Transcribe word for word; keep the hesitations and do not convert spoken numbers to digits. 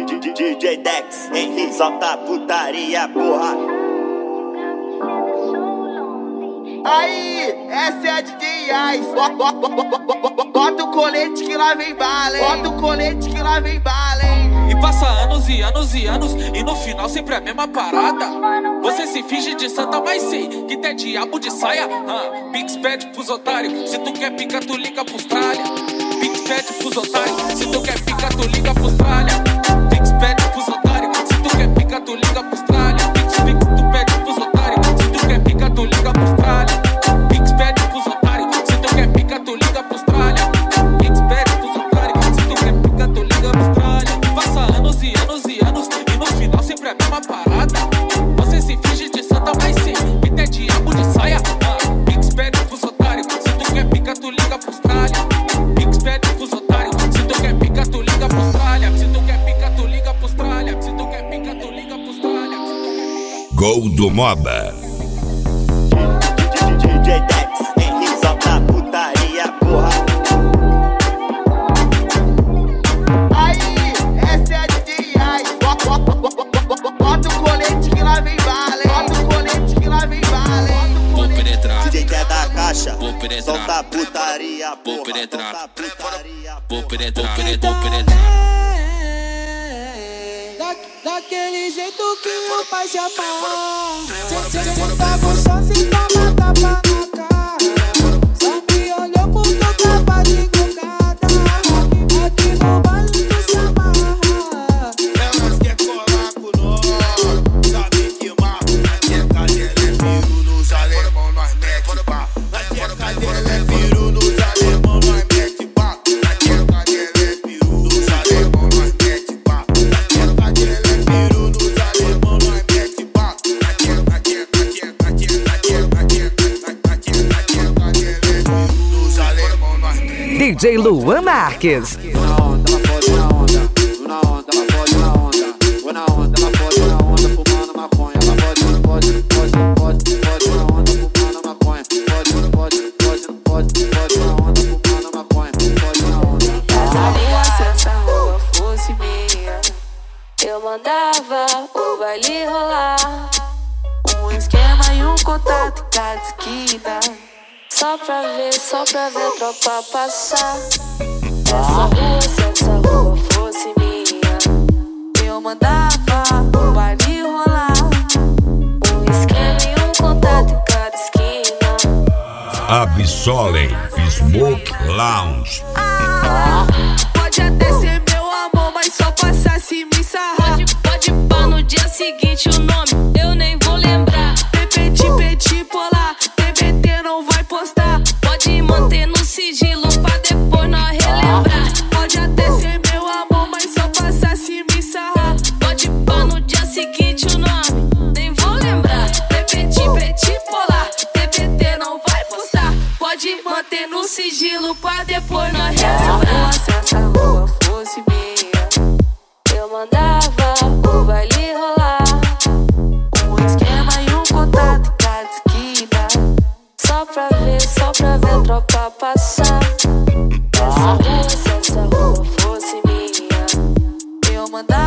D J Dex, Henry, solta putaria, porra. Aí, essa é a D J Ice. Bota o colete que lá vem bala, hein? Bota o colete que lá vem bala, hein? E passa anos e anos e anos, e no final sempre a mesma parada. Você se finge de santa, mas sei que tem diabo de saia. ah, Pix pede pros otários, se tu quer pica tu liga pro Austrália. Pix pede pros otários, se tu quer pica tu liga pro Austrália. Pix pede pros otários, se tu quer pica tu liga pro Austrália. Pix, pix, tu pede pros otários, se tu quer pica tu liga pro Austrália. Pix pede pros otários, se tu quer pica tu liga pro Austrália. Pix pede pros otários, se tu quer pica tu liga pro Austrália. Passa anos e anos e anos, e no final sempre a mesma parada. Você se finge de santa, mas sei que tem diabo de saia. ah, Pix pede pros otários, se tu quer pica tu liga pro Austrália. Pix pede pros otários, se tu quer pica tu liga pro Austrália. Se tu quer pica tu liga pro Austrália. Se tu quer pica tu liga pro Austrália. Gol do Moba. D J Dex, Henry, solta putaria, porra. Aí, essa é a D J Ice. Bota o colete que lá vem bala, hein? Bota o colete que lá vem bala, hein? Vou penetrar, D J quer da caixa, vou penetrar, solta putaria, porra. vou penetrar, Solta putaria, vou porra. penetrar, vou penetrar. Da, daquele jeito que o pai se amarra. Cê, cê, cê tá gostando, cê tá na tapa na cara. Só me olhou porque eu tava de cocada. Aqui no baile tu se amarra. Elas quer colar com nós, sabe que marro. Na tcheca dela é piru, nos alemão nós mete pá. Na tcheca dela é piru, nos alemão nós mete pá. Na tcheca dela é piru, nos alemão nós mete pá. Na tcheca dela é piru, nos alemão nós mete pá. Na tcheca, na tcheca, na tcheca, na tcheca, na tcheca, na tcheca, na tcheca dela é piru, nos alemão nós mete. D J Luan Marques. Na onda, ela pode na onda. Na onda, ela pode na onda. Vou na onda, ela pode na onda, fumando maconha. Ela pode, pode, pode, pode, pode na onda, fumando maconha. Pode, pode, pode, pode, pode na onda, fumando maconha. Pode na onda. Se essa rua fosse minha, eu mandava o baile rolar. Um esquema e um contato em cada esquina. Só pra ver, só pra ver a tropa passar. Essa rua, se essa rua fosse minha, eu mandava o baile rolar. Um esquema e um contato em cada esquina. Absolem Smoke Lounge. Pode até ser meu amor, mas só passar se me sarrar. Pode, pode pá no dia seguinte o nome, eu nem vou lembrar. Petit, petit, polar, T B T não vai postar. Pode manter no sigilo pra depois nós relembrar. Pode até ser meu amor, mas só passar se me sarrar. Pode pá no dia seguinte o nome, nem vou lembrar. Petit, petit, polar, T B T não vai postar. Pode manter no sigilo pra depois nós relembrar. Se essa rua fosse minha, eu mandava o baile rolar. Um esquema e um contato em cada esquina. Só pra ver, só pra ver a tropa passar. Essa rua, se essa rua fosse minha, eu mandava